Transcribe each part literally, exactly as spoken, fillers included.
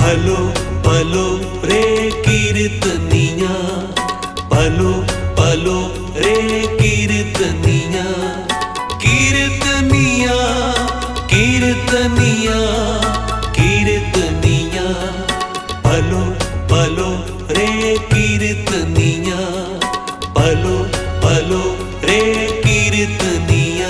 पलो पलो रे कीर्तनिया, पलो पलो रे कीर्तनिया, कीर्तनिया कीर्तनिया कीर्तनिया, पलो पलो रे कीर्तनिया, पलो पलो रे कीर्तनिया।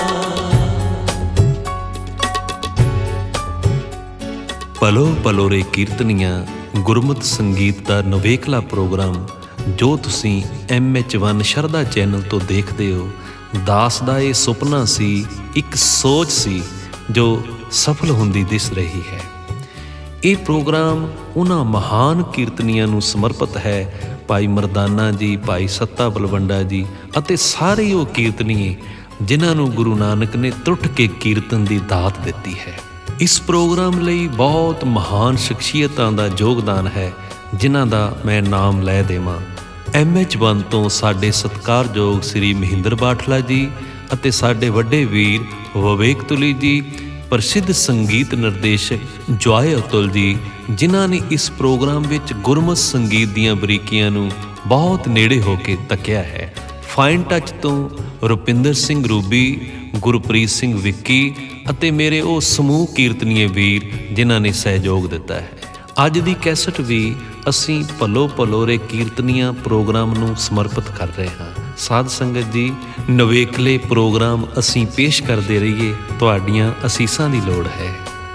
पलो पलो रे कीर्तनिया गुरमत संगीत का नवेकला प्रोग्राम जो तुसी M H one Sharda channel तो देखते हो। दास दा ये सुपना सी, एक सोच सी जो सफल होंदी दिस रही है। ये प्रोग्राम उन्हां महान कीर्तनियां नूं समर्पित है। भाई मरदाना जी, भाई सत्ता बलवंडा जी अते सारे वो कीर्तनीए जिन्हां नूं गुरु नानक ने त्रुट के कीर्तन की दात दिती है। इस प्रोग्राम लई बहुत महान शख्सियतां दा योगदान है जिन्हां दा मैं नाम लै देवां। एम एच वन तो साडे सत्कारयोग श्री महेंद्र बाठला जी अते साडे वड्डे वीर विवेक तुली जी, प्रसिद्ध संगीत निर्देशक जॉय अतुल जी जिन्हां ने इस प्रोग्राम विच गुरमत संगीत दीआं बरीकियां नूं बहुत नेड़े हो के तकिया है। फाइन टच तो रुपिंदर सिंह रूबी, गुरप्रीत सिंह विक्की ਅਤੇ ਮੇਰੇ ਉਹ ਸਮੂਹ ਕੀਰਤਨੀਏ ਵੀਰ ਜਿਨ੍ਹਾਂ ਨੇ ਸਹਿਯੋਗ ਦਿੱਤਾ ਹੈ। ਅੱਜ ਦੀ ਕੈਸਟ ਵੀ ਅਸੀਂ ਭਲੋ ਭਲੋ ਰੇ ਕੀਰਤਨੀਆਂ ਪ੍ਰੋਗਰਾਮ ਨੂੰ ਸਮਰਪਿਤ ਕਰ ਰਹੇ ਹਾਂ। ਸਾਧ ਸੰਗਤ ਜੀ, ਨਵੇਕਲੇ ਪ੍ਰੋਗਰਾਮ ਅਸੀਂ ਪੇਸ਼ ਕਰਦੇ ਰਹੀਏ, ਤੁਹਾਡੀਆਂ ਅਸੀਸਾਂ ਦੀ ਲੋੜ ਹੈ।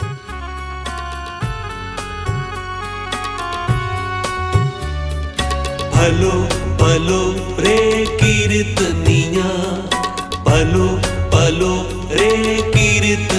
ਭਲੋ ਭਲੋ ਰੇ ਕੀਰਤਨੀਆਂ, ਭਲੋ ਭਲੋ रे कीर्तनिया।